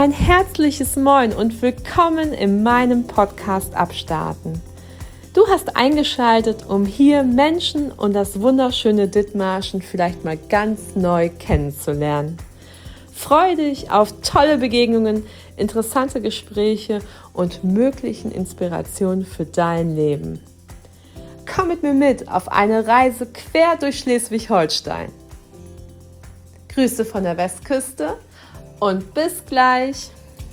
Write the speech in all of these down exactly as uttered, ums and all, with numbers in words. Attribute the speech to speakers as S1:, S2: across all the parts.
S1: Ein herzliches Moin und willkommen in meinem Podcast Abstarten. Du hast eingeschaltet, um hier Menschen und das wunderschöne Dithmarschen vielleicht mal ganz neu kennenzulernen. Freue dich auf tolle Begegnungen, interessante Gespräche und möglichen Inspirationen für dein Leben. Komm mit mir mit auf eine Reise quer durch Schleswig-Holstein. Grüße von der Westküste und bis gleich.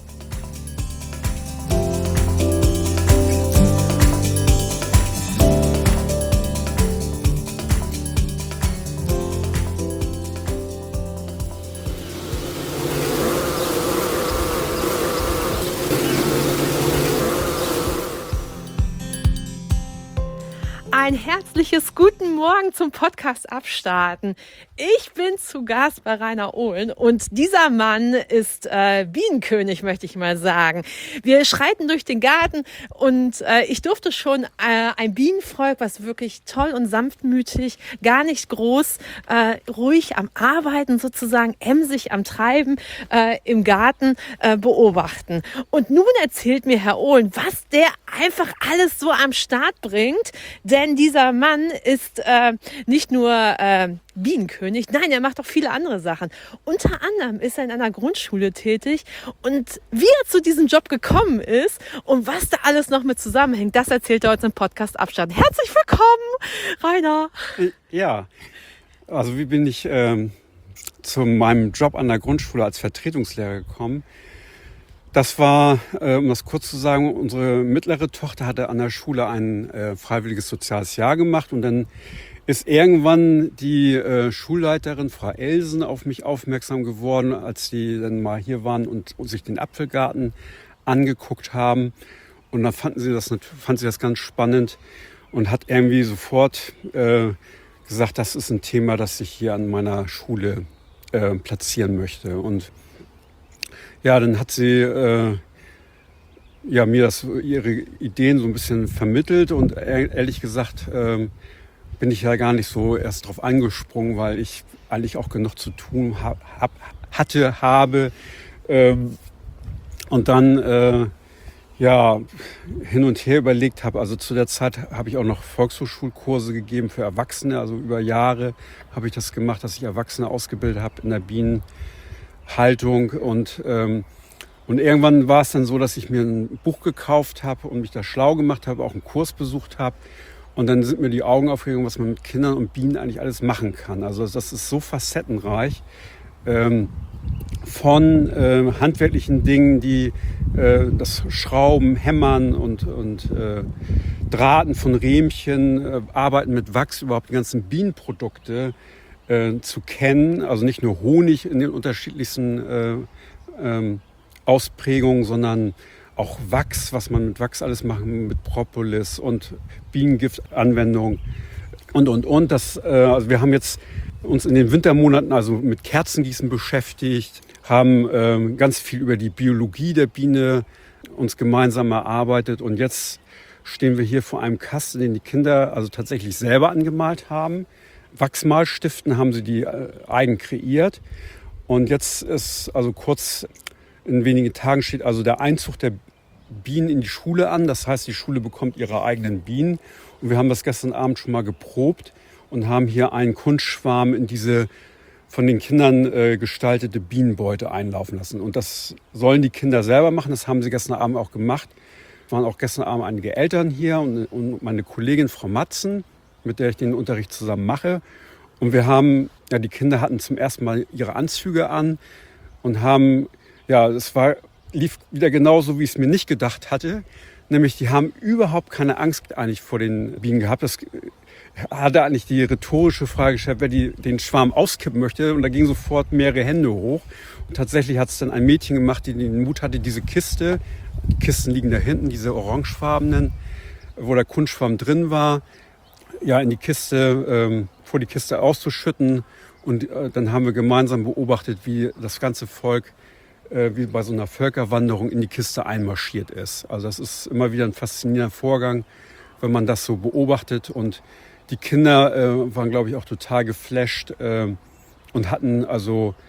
S1: Ein herzliches Guten Morgen zum Podcast Abstarten. Ich bin zu Gast bei Rainer Ohlen und dieser Mann ist äh, Bienenkönig, möchte ich mal sagen. Wir schreiten durch den Garten und äh, ich durfte schon äh, ein Bienenvolk, was wirklich toll und sanftmütig, gar nicht groß, äh, ruhig am Arbeiten sozusagen, emsig am Treiben äh, im Garten äh, beobachten. Und nun erzählt mir Herr Ohlen, was der einfach alles so am Start bringt, denn dieser Mann ist äh, nicht nur äh, Bienenkönig, nein, er macht auch viele andere Sachen. Unter anderem ist er in einer Grundschule tätig und wie er zu diesem Job gekommen ist und was da alles noch mit zusammenhängt, das erzählt er heute im Podcast Abstand. Herzlich willkommen, Rainer.
S2: Ja, also wie bin ich ähm, zu meinem Job an der Grundschule als Vertretungslehrer gekommen? Das war, äh, um das kurz zu sagen, unsere mittlere Tochter hatte an der Schule ein äh, freiwilliges soziales Jahr gemacht und dann ist irgendwann die äh, Schulleiterin, Frau Elsen, auf mich aufmerksam geworden, als die dann mal hier waren und, und sich den Apfelgarten angeguckt haben. Und dann fanden sie das, fand sie das ganz spannend und hat irgendwie sofort äh, gesagt, das ist ein Thema, das ich hier an meiner Schule äh, platzieren möchte. Und ja, dann hat sie äh, ja, mir das, ihre Ideen so ein bisschen vermittelt und ehrlich gesagt äh, bin ich ja gar nicht so erst drauf angesprungen, weil ich eigentlich auch genug zu tun hab, hab, hatte, habe ähm, und dann äh, ja, hin und her überlegt habe. Also zu der Zeit habe ich auch noch Volkshochschulkurse gegeben für Erwachsene, also über Jahre habe ich das gemacht, dass ich Erwachsene ausgebildet habe in der Bienen Haltung und, ähm, und irgendwann war es dann so, dass ich mir ein Buch gekauft habe und mich da schlau gemacht habe, auch einen Kurs besucht habe und dann sind mir die Augen aufgegangen, was man mit Kindern und Bienen eigentlich alles machen kann. Also das ist so facettenreich, ähm, von äh, handwerklichen Dingen, die äh, das Schrauben, Hämmern und, und äh, Drahten von Rähmchen, äh, Arbeiten mit Wachs, überhaupt die ganzen Bienenprodukte zu kennen, also nicht nur Honig in den unterschiedlichsten äh, ähm, Ausprägungen, sondern auch Wachs, was man mit Wachs alles machen, mit Propolis und Bienengiftanwendung und, und, und. Das, äh, also wir haben jetzt uns in den Wintermonaten also mit Kerzengießen beschäftigt, haben äh, ganz viel über die Biologie der Biene uns gemeinsam erarbeitet und jetzt stehen wir hier vor einem Kasten, den die Kinder also tatsächlich selber angemalt haben. Wachsmalstiften haben sie die äh, eigen kreiert. Und jetzt ist, also kurz in wenigen Tagen steht also der Einzug der Bienen in die Schule an. Das heißt, die Schule bekommt ihre eigenen Bienen. Und wir haben das gestern Abend schon mal geprobt und haben hier einen Kunstschwarm in diese von den Kindern äh, gestaltete Bienenbeute einlaufen lassen. Und das sollen die Kinder selber machen. Das haben sie gestern Abend auch gemacht. Es waren auch gestern Abend einige Eltern hier und, und meine Kollegin Frau Matzen, mit der ich den Unterricht zusammen mache. Und wir haben, ja, die Kinder hatten zum ersten Mal ihre Anzüge an und haben, ja, es war, lief wieder genauso, wie ich es mir nicht gedacht hatte. Nämlich, die haben überhaupt keine Angst eigentlich vor den Bienen gehabt. Das hatte eigentlich die rhetorische Frage gestellt, wer die, den Schwarm auskippen möchte. Und da gingen sofort mehrere Hände hoch. Und tatsächlich hat es dann ein Mädchen gemacht, die den Mut hatte, diese Kiste, die Kisten liegen da hinten, diese orangefarbenen, wo der Kunstschwarm drin war, ja, in die Kiste, ähm, vor die Kiste auszuschütten. Und äh, dann haben wir gemeinsam beobachtet, wie das ganze Volk, äh, wie bei so einer Völkerwanderung, in die Kiste einmarschiert ist. Also das ist immer wieder ein faszinierender Vorgang, wenn man das so beobachtet. Und die Kinder äh, waren, glaube ich, auch total geflasht äh, und hatten also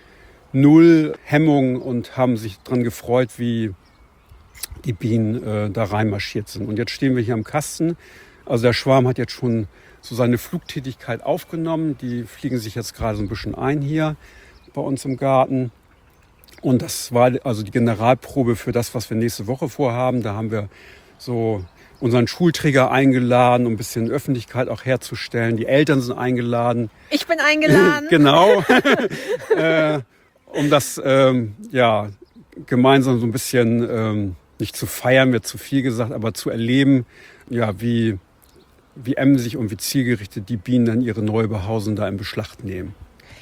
S2: null Hemmung und haben sich dran gefreut, wie die Bienen äh, da reinmarschiert sind. Und jetzt stehen wir hier am Kasten. Also der Schwarm hat jetzt schon so seine Flugtätigkeit aufgenommen. Die fliegen sich jetzt gerade so ein bisschen ein hier bei uns im Garten. Und das war also die Generalprobe für das, was wir nächste Woche vorhaben. Da haben wir so unseren Schulträger eingeladen, um ein bisschen Öffentlichkeit auch herzustellen. Die Eltern sind eingeladen.
S1: Ich bin eingeladen.
S2: Genau. äh, um das ähm, ja, gemeinsam so ein bisschen, ähm, nicht zu feiern, wird zu viel gesagt, aber zu erleben, ja, wie, wie emsig und wie zielgerichtet die Bienen dann ihre neue Behausung da in Beschlag nehmen.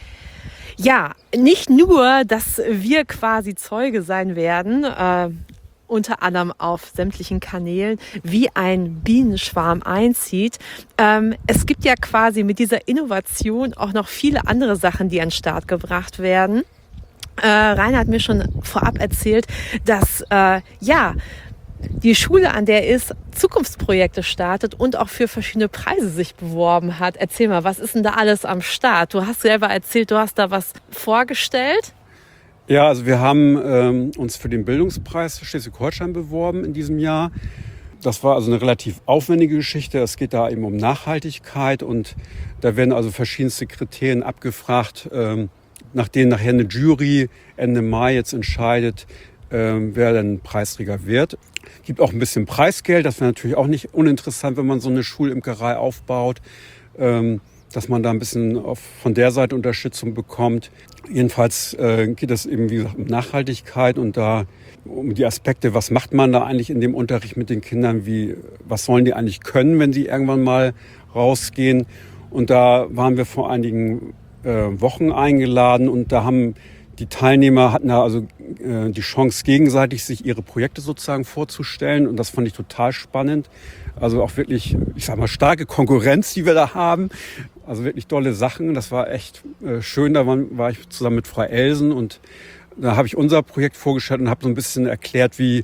S1: Ja, nicht nur, dass wir quasi Zeuge sein werden, äh, unter anderem auf sämtlichen Kanälen, wie ein Bienenschwarm einzieht. Ähm, es gibt ja quasi mit dieser Innovation auch noch viele andere Sachen, die an den Start gebracht werden. Äh, Rainer hat mir schon vorab erzählt, dass äh, ja die Schule, an der er ist, Zukunftsprojekte startet und auch für verschiedene Preise sich beworben hat. Erzähl mal, was ist denn da alles am Start? Du hast selber erzählt, du hast da was vorgestellt.
S2: Ja, also wir haben ähm, uns für den Bildungspreis Schleswig-Holstein beworben in diesem Jahr. Das war also eine relativ aufwendige Geschichte. Es geht da eben um Nachhaltigkeit und da werden also verschiedenste Kriterien abgefragt, ähm, nach denen nachher eine Jury Ende Mai jetzt entscheidet, ähm, wer denn Preisträger wird. Gibt auch ein bisschen Preisgeld, das wäre natürlich auch nicht uninteressant, wenn man so eine Schulimkerei aufbaut, ähm, dass man da ein bisschen auf, von der Seite Unterstützung bekommt. Jedenfalls äh, geht es eben, wie gesagt, um Nachhaltigkeit und da um die Aspekte, was macht man da eigentlich in dem Unterricht mit den Kindern, wie, was sollen die eigentlich können, wenn sie irgendwann mal rausgehen. Und da waren wir vor einigen äh, Wochen eingeladen und da haben die Teilnehmer hatten da also äh, die Chance, gegenseitig sich ihre Projekte sozusagen vorzustellen. Und das fand ich total spannend. Also auch wirklich, ich sag mal, starke Konkurrenz, die wir da haben. Also wirklich tolle Sachen. Das war echt äh, schön. Da war, war ich zusammen mit Frau Elsen und da habe ich unser Projekt vorgestellt und habe so ein bisschen erklärt, wie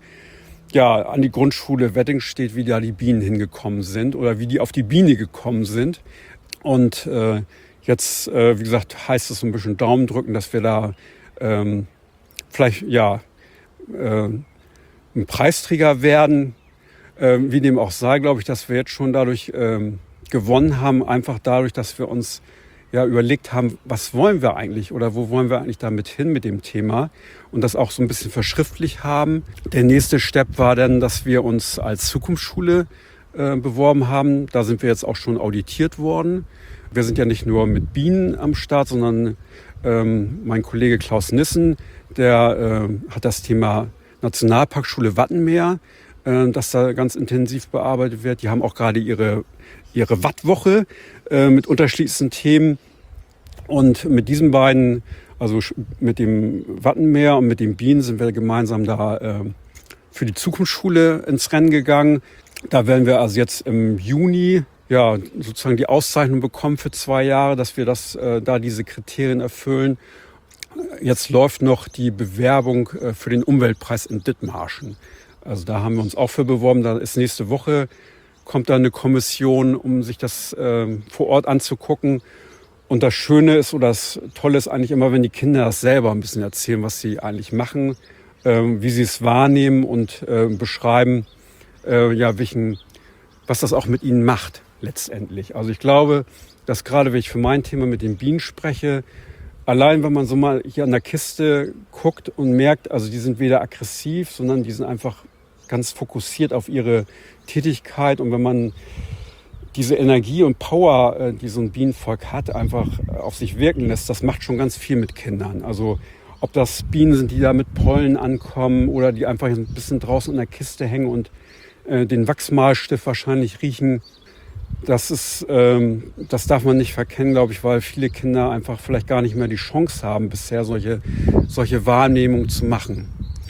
S2: ja an die Grundschule Weddingstedt, wie da die Bienen hingekommen sind oder wie die auf die Biene gekommen sind. Und äh, jetzt, äh, wie gesagt, heißt es so ein bisschen Daumen drücken, dass wir da ähm, vielleicht ja äh, ein Preisträger werden. Ähm, wie dem auch sei, glaube ich, dass wir jetzt schon dadurch ähm, gewonnen haben, einfach dadurch, dass wir uns ja überlegt haben, was wollen wir eigentlich oder wo wollen wir eigentlich damit hin mit dem Thema und das auch so ein bisschen verschriftlich haben. Der nächste Step war dann, dass wir uns als Zukunftsschule äh, beworben haben. Da sind wir jetzt auch schon auditiert worden. Wir sind ja nicht nur mit Bienen am Start, sondern ähm, mein Kollege Klaus Nissen, der äh, hat das Thema Nationalparkschule Wattenmeer, äh, das da ganz intensiv bearbeitet wird. Die haben auch gerade ihre, ihre Wattwoche äh, mit unterschiedlichsten Themen. Und mit diesen beiden, also mit dem Wattenmeer und mit den Bienen, sind wir gemeinsam da äh, für die Zukunftsschule ins Rennen gegangen. Da werden wir also jetzt im Juni ja, sozusagen die Auszeichnung bekommen für zwei Jahre, dass wir das, äh, da diese Kriterien erfüllen. Jetzt läuft noch die Bewerbung äh, für den Umweltpreis in Dithmarschen. Also da haben wir uns auch für beworben. Da ist nächste Woche, kommt da eine Kommission, um sich das äh, vor Ort anzugucken. Und das Schöne ist oder das Tolle ist eigentlich immer, wenn die Kinder das selber ein bisschen erzählen, was sie eigentlich machen, äh, wie sie es wahrnehmen und äh, beschreiben, äh, ja, welchen, was das auch mit ihnen macht. Letztendlich. Also ich glaube, dass gerade wenn ich für mein Thema mit den Bienen spreche, allein wenn man so mal hier an der Kiste guckt und merkt, also die sind weder aggressiv, sondern die sind einfach ganz fokussiert auf ihre Tätigkeit. Und wenn man diese Energie und Power, die so ein Bienenvolk hat, einfach auf sich wirken lässt, das macht schon ganz viel mit Kindern. Also ob das Bienen sind, die da mit Pollen ankommen oder die einfach ein bisschen draußen in der Kiste hängen und äh, den Wachsmalstift wahrscheinlich riechen. Das ist, ähm, das darf man nicht verkennen, glaube ich, weil viele Kinder einfach vielleicht gar nicht mehr die Chance haben, bisher solche, solche Wahrnehmungen zu machen.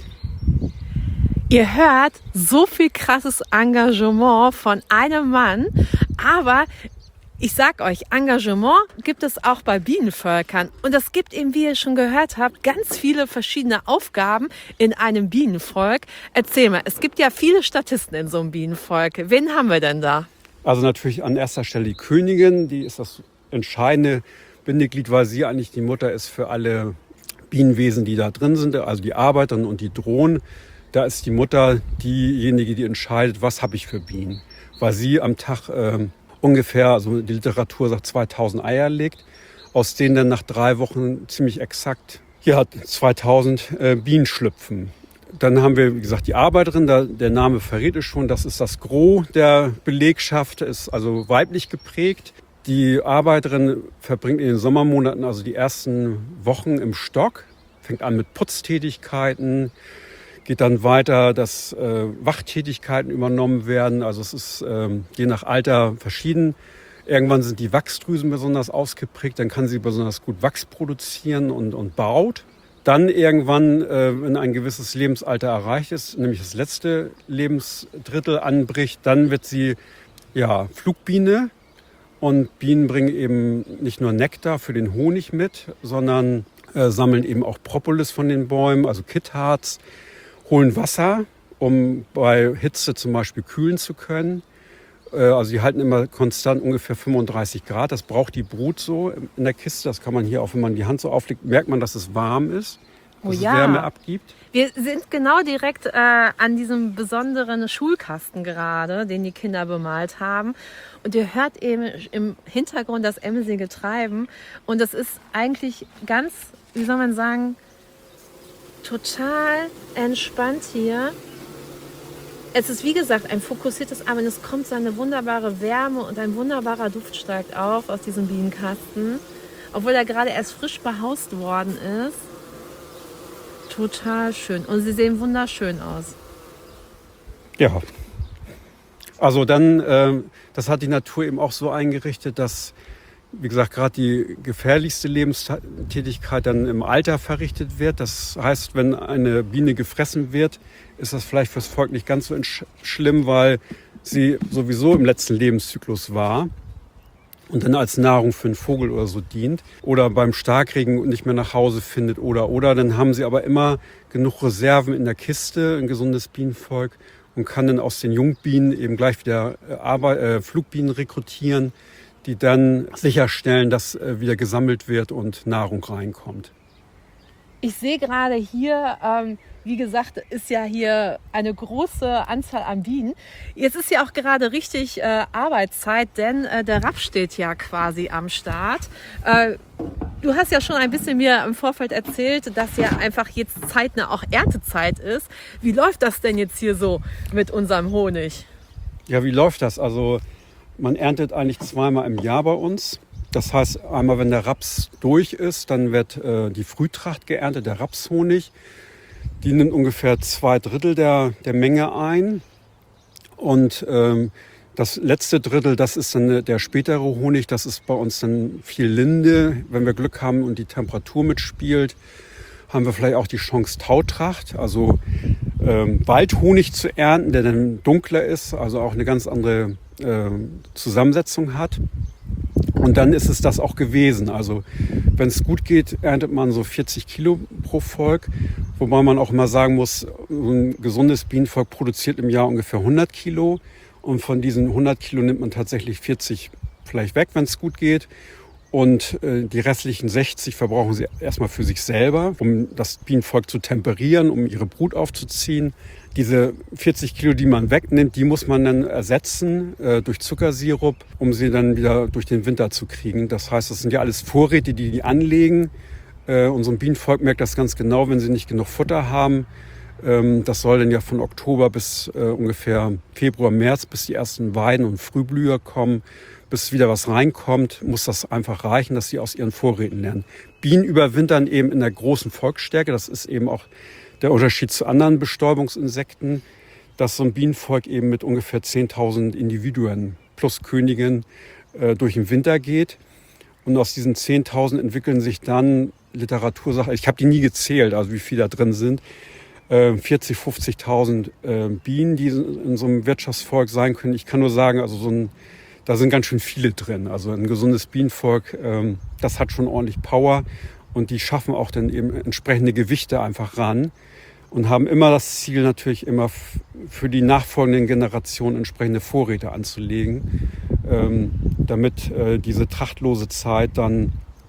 S1: Ihr hört so viel krasses Engagement von einem Mann, aber ich sag euch, Engagement gibt es auch bei Bienenvölkern und es gibt eben, wie ihr schon gehört habt, ganz viele verschiedene Aufgaben in einem Bienenvolk. Erzähl mal, es gibt ja viele Statisten in so einem Bienenvolk. Wen haben wir denn da?
S2: Also natürlich an erster Stelle die Königin, die ist das entscheidende Bindeglied, weil sie eigentlich die Mutter ist für alle Bienenwesen, die da drin sind, also die Arbeiterinnen und die Drohnen. Da ist die Mutter diejenige, die entscheidet, was habe ich für Bienen. Weil sie am Tag äh, ungefähr, also die Literatur sagt, zweitausend Eier legt, aus denen dann nach drei Wochen ziemlich exakt ja, zweitausend äh, Bienen schlüpfen. Dann haben wir, wie gesagt, die Arbeiterin, da, der Name verrät es schon, das ist das Gros der Belegschaft, ist also weiblich geprägt. Die Arbeiterin verbringt in den Sommermonaten also die ersten Wochen im Stock, fängt an mit Putztätigkeiten, geht dann weiter, dass äh, Wachtätigkeiten übernommen werden. Also es ist äh, je nach Alter verschieden. Irgendwann sind die Wachsdrüsen besonders ausgeprägt, dann kann sie besonders gut Wachs produzieren und, und baut. Dann irgendwann, äh, wenn ein gewisses Lebensalter erreicht ist, nämlich das letzte Lebensdrittel anbricht, dann wird sie ja, Flugbiene. Und Bienen bringen eben nicht nur Nektar für den Honig mit, sondern äh, sammeln eben auch Propolis von den Bäumen, also Kittharz, holen Wasser, um bei Hitze zum Beispiel kühlen zu können. Also die halten immer konstant ungefähr fünfunddreißig Grad. Das braucht die Brut so in der Kiste. Das kann man hier auch, wenn man die Hand so auflegt, merkt man, dass es warm ist, dass
S1: oh
S2: es
S1: ja.
S2: Wärme abgibt.
S1: Wir sind genau direkt äh, an diesem besonderen Schulkasten gerade, den die Kinder bemalt haben. Und ihr hört eben im Hintergrund das emsige Treiben. Und das ist eigentlich ganz, wie soll man sagen, total entspannt hier. Es ist wie gesagt ein fokussiertes Arbeiten. Es kommt so eine wunderbare Wärme und ein wunderbarer Duft steigt auf aus diesem Bienenkasten. Obwohl er gerade erst frisch behaust worden ist. Total schön. Und sie sehen wunderschön aus.
S2: Ja. Also dann, äh, das hat die Natur eben auch so eingerichtet, dass, wie gesagt, gerade die gefährlichste Lebenstätigkeit dann im Alter verrichtet wird. Das heißt, wenn eine Biene gefressen wird, ist das vielleicht fürs Volk nicht ganz so schlimm, weil sie sowieso im letzten Lebenszyklus war und dann als Nahrung für einen Vogel oder so dient oder beim Starkregen nicht mehr nach Hause findet oder oder. Dann haben sie aber immer genug Reserven in der Kiste, ein gesundes Bienenvolk, und kann dann aus den Jungbienen eben gleich wieder Arbeit, äh, Flugbienen rekrutieren, die dann sicherstellen, dass äh, wieder gesammelt wird und Nahrung reinkommt.
S1: Ich sehe gerade hier, ähm, wie gesagt, ist ja hier eine große Anzahl an Bienen. Jetzt ist ja auch gerade richtig äh, Arbeitszeit, denn äh, der Raps steht ja quasi am Start. Äh, du hast ja schon ein bisschen mir im Vorfeld erzählt, dass ja einfach jetzt zeitnah auch Erntezeit ist. Wie läuft das denn jetzt hier so mit unserem Honig?
S2: Ja, wie läuft das? Also man erntet eigentlich zweimal im Jahr bei uns. Das heißt, einmal wenn der Raps durch ist, dann wird äh, die Frühtracht geerntet, der Rapshonig. Die nimmt ungefähr zwei Drittel der, der Menge ein. Und ähm, das letzte Drittel, das ist dann der spätere Honig. Das ist bei uns dann viel Linde. Wenn wir Glück haben und die Temperatur mitspielt, haben wir vielleicht auch die Chance Tautracht, also ähm, Waldhonig zu ernten, der dann dunkler ist, also auch eine ganz andere äh, Zusammensetzung hat. Und dann ist es das auch gewesen. Also wenn es gut geht, erntet man so vierzig Kilo pro Volk. Wobei man auch immer sagen muss, ein gesundes Bienenvolk produziert im Jahr ungefähr hundert Kilo. Und von diesen hundert Kilo nimmt man tatsächlich vierzig vielleicht weg, wenn es gut geht. Und äh, die restlichen sechzig verbrauchen sie erstmal für sich selber, um das Bienenvolk zu temperieren, um ihre Brut aufzuziehen. Diese vierzig Kilo, die man wegnimmt, die muss man dann ersetzen äh, durch Zuckersirup, um sie dann wieder durch den Winter zu kriegen. Das heißt, das sind ja alles Vorräte, die die anlegen. Äh, unser Bienenvolk merkt das ganz genau, wenn sie nicht genug Futter haben. Ähm, das soll dann ja von Oktober bis äh, ungefähr Februar, März, bis die ersten Weiden und Frühblüher kommen, bis wieder was reinkommt, muss das einfach reichen, dass sie aus ihren Vorräten lernen. Bienen überwintern eben in der großen Volksstärke. Das ist eben auch der Unterschied zu anderen Bestäubungsinsekten, dass so ein Bienenvolk eben mit ungefähr zehntausend Individuen plus Königin äh, durch den Winter geht. Und aus diesen zehntausend entwickeln sich dann Literatursachen, ich habe die nie gezählt, also wie viele da drin sind, äh, vierzigtausend, fünfzigtausend äh, Bienen, die in so einem Wirtschaftsvolk sein können. Ich kann nur sagen, also so ein, da sind ganz schön viele drin. Also ein gesundes Bienenvolk, ähm, das hat schon ordentlich Power. Und die schaffen auch dann eben entsprechende Gewichte einfach ran und haben immer das Ziel, natürlich immer für die nachfolgenden Generationen entsprechende Vorräte anzulegen, ähm, damit äh, diese trachtlose Zeit dann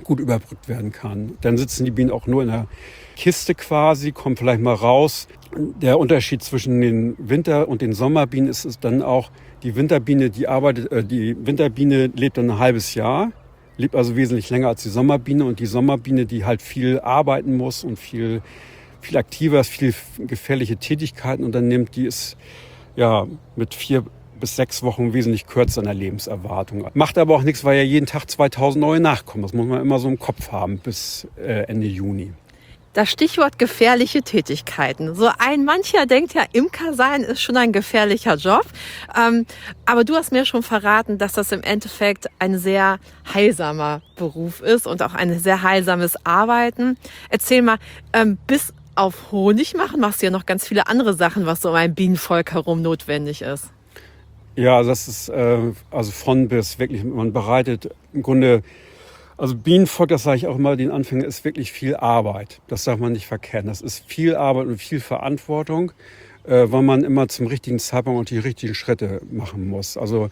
S2: gut überbrückt werden kann. Dann sitzen die Bienen auch nur in der Kiste quasi, kommen vielleicht mal raus. Der Unterschied zwischen den Winter- und den Sommerbienen ist es dann auch, die Winterbiene, die arbeitet, äh, die Winterbiene lebt dann ein halbes Jahr, lebt also wesentlich länger als die Sommerbiene, und die Sommerbiene, die halt viel arbeiten muss und viel, viel aktiver ist, viel gefährliche Tätigkeiten unternimmt, die ist ja mit vier bis sechs Wochen wesentlich kürzer in der Lebenserwartung. Macht aber auch nichts, weil ja jeden Tag zweitausend neue nachkommen. Das muss man immer so im Kopf haben bis äh, Ende Juni.
S1: Das Stichwort gefährliche Tätigkeiten. So ein mancher denkt ja, Imker sein ist schon ein gefährlicher Job. Ähm, aber du hast mir schon verraten, dass das im Endeffekt ein sehr heilsamer Beruf ist und auch ein sehr heilsames Arbeiten. Erzähl mal, ähm, bis auf Honig machen machst du ja noch ganz viele andere Sachen, was so um ein Bienenvolk herum notwendig ist.
S2: Ja, das ist äh, also von bis wirklich, man bereitet im Grunde, also Bienenvolk, das sage ich auch immer den Anfängern, ist wirklich viel Arbeit. Das darf man nicht verkennen. Das ist viel Arbeit und viel Verantwortung, äh, weil man immer zum richtigen Zeitpunkt und die richtigen Schritte machen muss. Also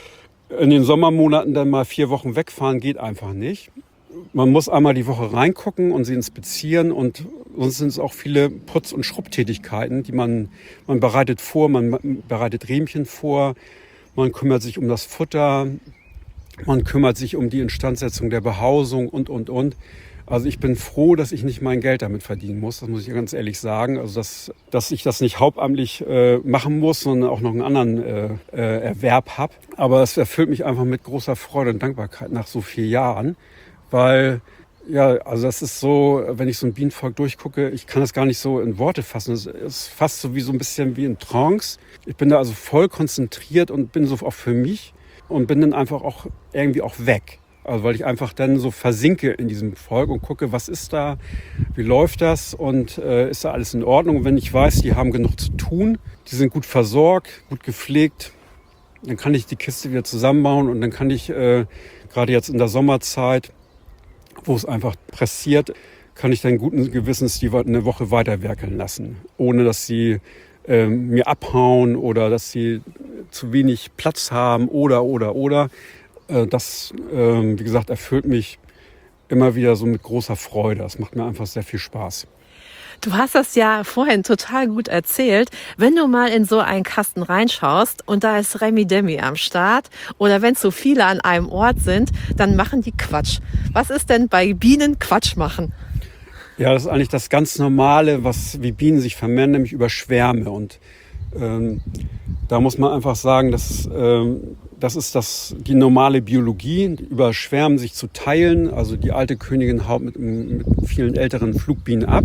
S2: in den Sommermonaten dann mal vier Wochen wegfahren geht einfach nicht. Man muss einmal die Woche reingucken und sie inspizieren, und sonst sind es auch viele Putz- und Schrubbtätigkeiten, die man, man bereitet vor, man bereitet Riemchen vor, man kümmert sich um das Futter, man kümmert sich um die Instandsetzung der Behausung und, und, und. Also ich bin froh, dass ich nicht mein Geld damit verdienen muss, das muss ich ganz ehrlich sagen. Also dass, dass ich das nicht hauptamtlich äh, machen muss, sondern auch noch einen anderen äh, äh, Erwerb habe. Aber es erfüllt mich einfach mit großer Freude und Dankbarkeit nach so vielen Jahren. Weil, ja, also das ist so, wenn ich so ein Bienenvolk durchgucke, ich kann das gar nicht so in Worte fassen. Es ist fast so wie so ein bisschen wie in Trance. Ich bin da also voll konzentriert und bin so auch für mich und bin dann einfach auch irgendwie auch weg. Also weil ich einfach dann so versinke in diesem Volk und gucke, was ist da, wie läuft das und äh, ist da alles in Ordnung. Und wenn ich weiß, die haben genug zu tun, die sind gut versorgt, gut gepflegt, dann kann ich die Kiste wieder zusammenbauen, und dann kann ich äh, gerade jetzt in der Sommerzeit, wo es einfach pressiert, kann ich dann guten Gewissens die eine Woche weiterwerkeln lassen, ohne dass sie äh, mir abhauen oder dass sie zu wenig Platz haben oder, oder, oder. Äh, das, äh, wie gesagt, erfüllt mich immer wieder so mit großer Freude. Das macht mir einfach sehr viel Spaß.
S1: Du hast das ja vorhin total gut erzählt. Wenn du mal in so einen Kasten reinschaust und da ist Remi Demi am Start oder wenn zu viele an einem Ort sind, dann machen die Quatsch. Was ist denn bei Bienen Quatsch machen?
S2: Ja, das ist eigentlich das ganz Normale, was wie Bienen sich vermehren, nämlich über Schwärme. Und ähm, da muss man einfach sagen, dass ähm, das ist das, die normale Biologie, über Schwärmen sich zu teilen. Also die alte Königin haut mit, mit vielen älteren Flugbienen ab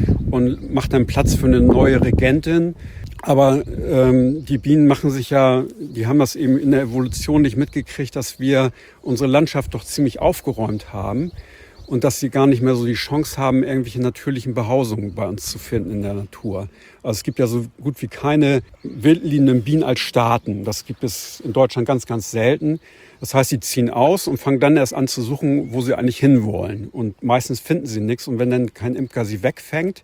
S2: und macht dann Platz für eine neue Regentin. Aber ähm, die Bienen machen sich ja, die haben das eben in der Evolution nicht mitgekriegt, dass wir unsere Landschaft doch ziemlich aufgeräumt haben und dass sie gar nicht mehr so die Chance haben, irgendwelche natürlichen Behausungen bei uns zu finden in der Natur. Also es gibt ja so gut wie keine wildliebenden Bienen als Staaten. Das gibt es in Deutschland ganz, ganz selten. Das heißt, sie ziehen aus und fangen dann erst an zu suchen, wo sie eigentlich hinwollen. Und meistens finden sie nichts. Und wenn dann kein Imker sie wegfängt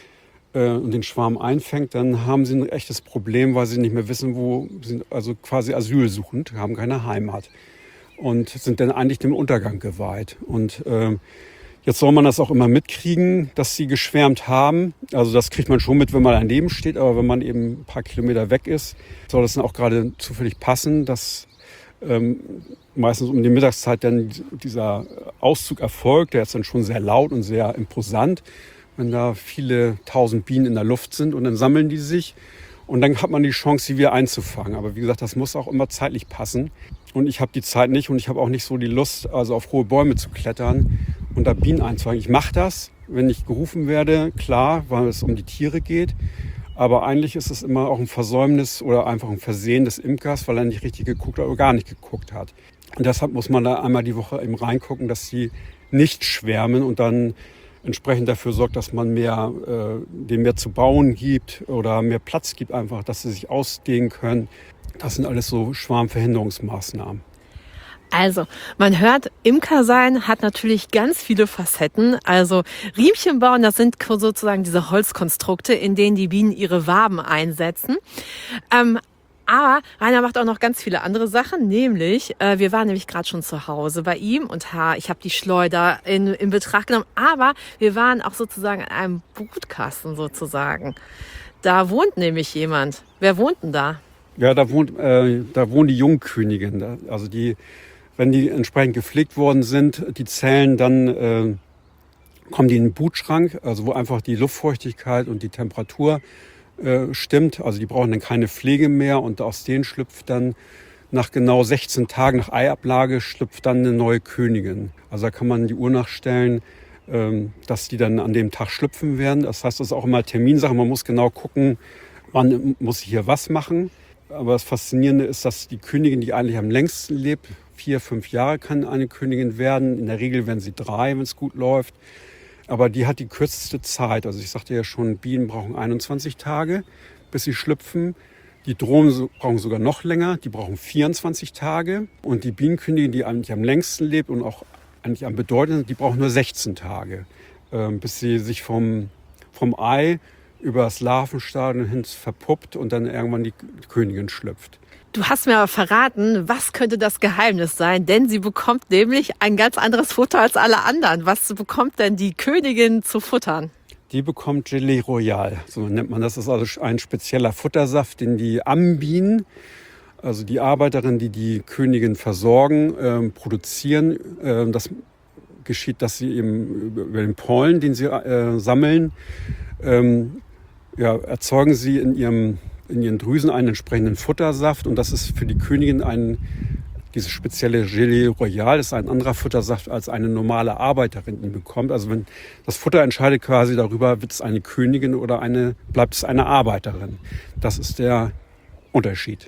S2: äh, und den Schwarm einfängt, dann haben sie ein echtes Problem, weil sie nicht mehr wissen, wo sie sind, also quasi asylsuchend, haben keine Heimat. Und sind dann eigentlich dem Untergang geweiht. Und äh, jetzt soll man das auch immer mitkriegen, dass sie geschwärmt haben. Also das kriegt man schon mit, wenn man daneben steht. Aber wenn man eben ein paar Kilometer weg ist, soll das dann auch gerade zufällig passen, dass ähm, meistens um die Mittagszeit dann dieser Auszug erfolgt. Der ist dann schon sehr laut und sehr imposant, wenn da viele tausend Bienen in der Luft sind. Und dann sammeln die sich. Und dann hat man die Chance, sie wieder einzufangen. Aber wie gesagt, das muss auch immer zeitlich passen. Und ich habe die Zeit nicht und ich habe auch nicht so die Lust, also auf hohe Bäume zu klettern und da Bienen einzufangen. Ich mache das, wenn ich gerufen werde, klar, weil es um die Tiere geht. Aber eigentlich ist es immer auch ein Versäumnis oder einfach ein Versehen des Imkers, weil er nicht richtig geguckt hat oder gar nicht geguckt hat. Und deshalb muss man da einmal die Woche eben reingucken, dass sie nicht schwärmen und dann entsprechend dafür sorgt, dass man mehr, äh, denen mehr zu bauen gibt oder mehr Platz gibt einfach, dass sie sich ausdehnen können. Das sind alles so Schwarmverhinderungsmaßnahmen.
S1: Also, man hört, Imker sein hat natürlich ganz viele Facetten. Also Riemchen bauen, das sind sozusagen diese Holzkonstrukte, in denen die Bienen ihre Waben einsetzen. Ähm, Aber Rainer macht auch noch ganz viele andere Sachen, nämlich, äh, wir waren nämlich gerade schon zu Hause bei ihm und ha, ich habe die Schleuder in, in Betracht genommen, aber wir waren auch sozusagen in einem Brutkasten sozusagen. Da wohnt nämlich jemand. Wer wohnt denn da?
S2: Ja, da wohnt, äh, da wohnen die Jungkönigin. Also die, wenn die entsprechend gepflegt worden sind, die Zellen, dann äh, kommen die in den Brutschrank, also wo einfach die Luftfeuchtigkeit und die Temperatur äh, stimmt. Also die brauchen dann keine Pflege mehr und aus denen schlüpft dann nach genau sechzehn Tagen nach Eiablage schlüpft dann eine neue Königin. Also da kann man die Uhr nachstellen, ähm, dass die dann an dem Tag schlüpfen werden. Das heißt, das ist auch immer Terminsache. Man muss genau gucken, wann muss ich hier was machen. Aber das Faszinierende ist, dass die Königin, die eigentlich am längsten lebt, vier, fünf Jahre kann eine Königin werden. In der Regel werden sie drei, wenn es gut läuft. Aber die hat die kürzeste Zeit. Also ich sagte ja schon, Bienen brauchen einundzwanzig Tage, bis sie schlüpfen. Die Drohnen brauchen sogar noch länger. Die brauchen vierundzwanzig Tage. Und die Bienenkönigin, die eigentlich am längsten lebt und auch eigentlich am bedeutendsten, die braucht nur sechzehn Tage, bis sie sich vom, vom Ei über das Larvenstadium hin verpuppt und dann irgendwann die Königin schlüpft.
S1: Du hast mir aber verraten, was könnte das Geheimnis sein? Denn sie bekommt nämlich ein ganz anderes Futter als alle anderen. Was bekommt denn die Königin zu futtern?
S2: Die bekommt Gelée Royale, so nennt man das. Das ist also ein spezieller Futtersaft, den die Ambienen, also die Arbeiterinnen, die die Königin versorgen, äh, produzieren. Äh, das geschieht, dass sie eben über den Pollen, den sie äh, sammeln, ähm, ja, erzeugen sie in ihrem in ihren Drüsen einen entsprechenden Futtersaft und das ist für die Königin ein, diese spezielle Gelée Royale ist ein anderer Futtersaft als eine normale Arbeiterin ihn bekommt. Also wenn das Futter entscheidet quasi darüber, wird es eine Königin oder eine, bleibt es eine Arbeiterin. Das ist der Unterschied.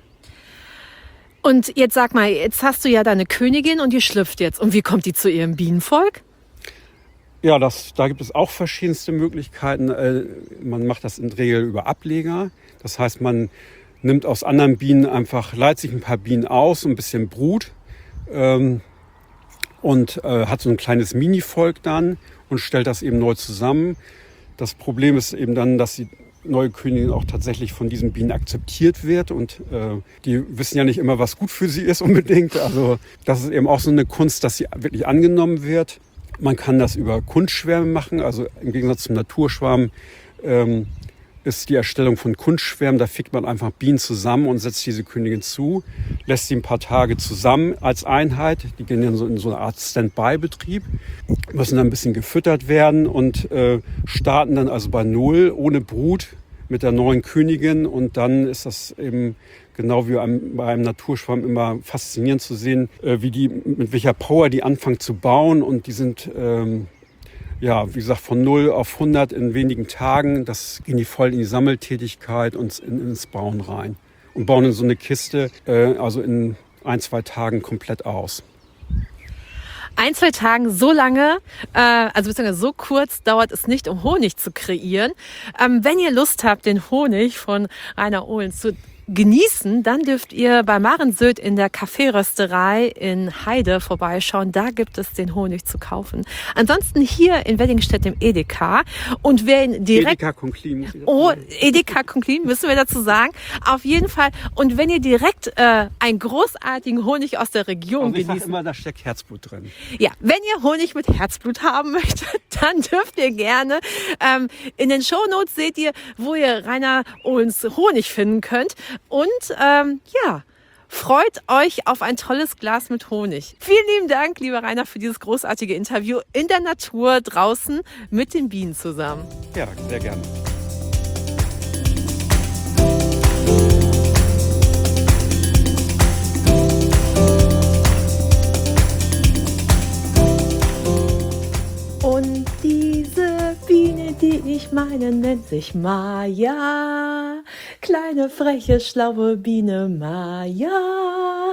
S1: Und jetzt sag mal, jetzt hast du ja deine Königin und die schlüpft jetzt. Und wie kommt die zu ihrem Bienenvolk?
S2: Ja, das, da gibt es auch verschiedenste Möglichkeiten. Äh, man macht das in der Regel über Ableger. Das heißt, man nimmt aus anderen Bienen einfach, leiht sich ein paar Bienen aus, ein bisschen Brut ähm, und äh, hat so ein kleines Mini-Volk dann und stellt das eben neu zusammen. Das Problem ist eben dann, dass die neue Königin auch tatsächlich von diesen Bienen akzeptiert wird und äh, die wissen ja nicht immer, was gut für sie ist unbedingt. Also das ist eben auch so eine Kunst, dass sie wirklich angenommen wird. Man kann das über Kunstschwärme machen, also im Gegensatz zum Naturschwarm ähm, ist die Erstellung von Kunstschwärmen, da fickt man einfach Bienen zusammen und setzt diese Königin zu, lässt sie ein paar Tage zusammen als Einheit, die gehen dann so in so eine Art Stand-by-Betrieb, müssen dann ein bisschen gefüttert werden und äh, starten dann also bei Null, ohne Brut, mit der neuen Königin und dann ist das eben genau wie bei einem Naturschwarm immer faszinierend zu sehen, äh, wie die, mit welcher Power die anfangen zu bauen und die sind, ähm, ja, wie gesagt, von null auf hundert in wenigen Tagen. Das gehen die voll in die Sammeltätigkeit und in, ins Bauen rein und bauen in so eine Kiste, äh, also in ein, zwei Tagen komplett aus.
S1: Ein, zwei Tagen so lange, äh, also beziehungsweise so kurz dauert es nicht, um Honig zu kreieren. Ähm, wenn ihr Lust habt, den Honig von Rainer Ohlen zu genießen, dann dürft ihr bei Maren Södt in der Kaffeerösterei in Heide vorbeischauen. Da gibt es den Honig zu kaufen. Ansonsten hier in Weddingstedt im Edeka. Und wer ihn direkt...
S2: Edeka Conklin.
S1: Oh, Edeka Conklin, müssen wir dazu sagen. Auf jeden Fall. Und wenn ihr direkt äh, einen großartigen Honig aus der Region
S2: also ich
S1: genießen...
S2: sag immer, da steckt Herzblut drin.
S1: Ja, wenn ihr Honig mit Herzblut haben möchtet, dann dürft ihr gerne. Ähm, in den Shownotes seht ihr, wo ihr Rainer Ohlens Honig finden könnt. Und ähm, ja, freut euch auf ein tolles Glas mit Honig. Vielen lieben Dank, lieber Rainer, für dieses großartige Interview in der Natur draußen mit den Bienen zusammen.
S2: Ja, sehr gerne.
S1: Und diese Biene, die ich meine, nennt sich Maja. Kleine, freche, schlaue Biene Maja.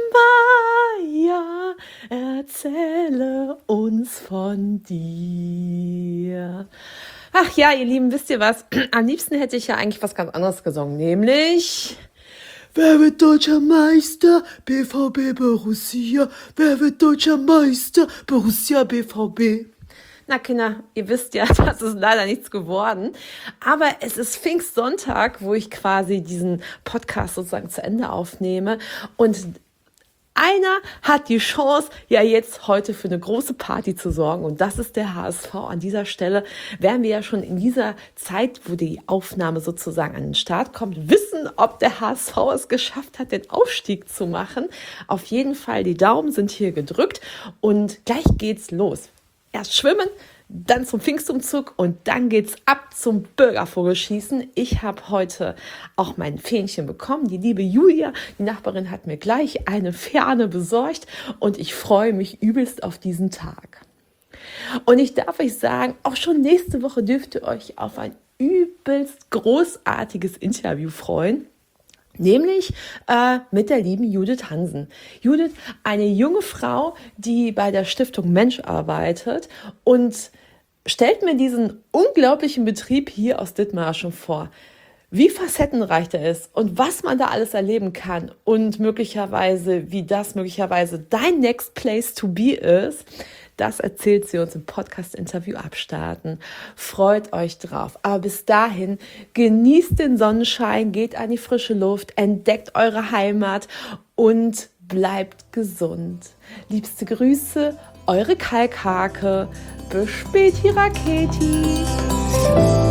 S1: Maja, erzähle uns von dir. Ach ja, ihr Lieben, wisst ihr was? Am liebsten hätte ich ja eigentlich was ganz anderes gesungen, nämlich...
S3: Wer wird deutscher Meister? B V B Borussia. Wer wird deutscher Meister? Borussia B V B.
S1: Na Kinder, ihr wisst ja, das ist leider nichts geworden. Aber es ist Pfingstsonntag, wo ich quasi diesen Podcast sozusagen zu Ende aufnehme. Und einer hat die Chance, ja jetzt heute für eine große Party zu sorgen, und das ist der H S V. An dieser Stelle werden wir ja schon in dieser Zeit, wo die Aufnahme sozusagen an den Start kommt, wissen, ob der H S V es geschafft hat, den Aufstieg zu machen. Auf jeden Fall, die Daumen sind hier gedrückt und gleich geht's los. Erst schwimmen, dann zum Pfingstumzug und dann geht's ab zum Bürgervogelschießen. Ich habe heute auch mein Fähnchen bekommen. Die liebe Julia, die Nachbarin, hat mir gleich eine Fahne besorgt und ich freue mich übelst auf diesen Tag. Und ich darf euch sagen, auch schon nächste Woche dürft ihr euch auf ein übelst großartiges Interview freuen. Nämlich äh, mit der lieben Judith Hansen. Judith, eine junge Frau, die bei der Stiftung Mensch arbeitet und stellt mir diesen unglaublichen Betrieb hier aus Dithmarschen vor. Wie facettenreich der ist und was man da alles erleben kann und möglicherweise, wie das möglicherweise dein Next Place to Be ist, das erzählt sie uns im Podcast-Interview Abstarten. Freut euch drauf. Aber bis dahin, genießt den Sonnenschein, geht an die frische Luft, entdeckt eure Heimat und bleibt gesund. Liebste Grüße, eure Kalkhake. Bis späti, Raketi.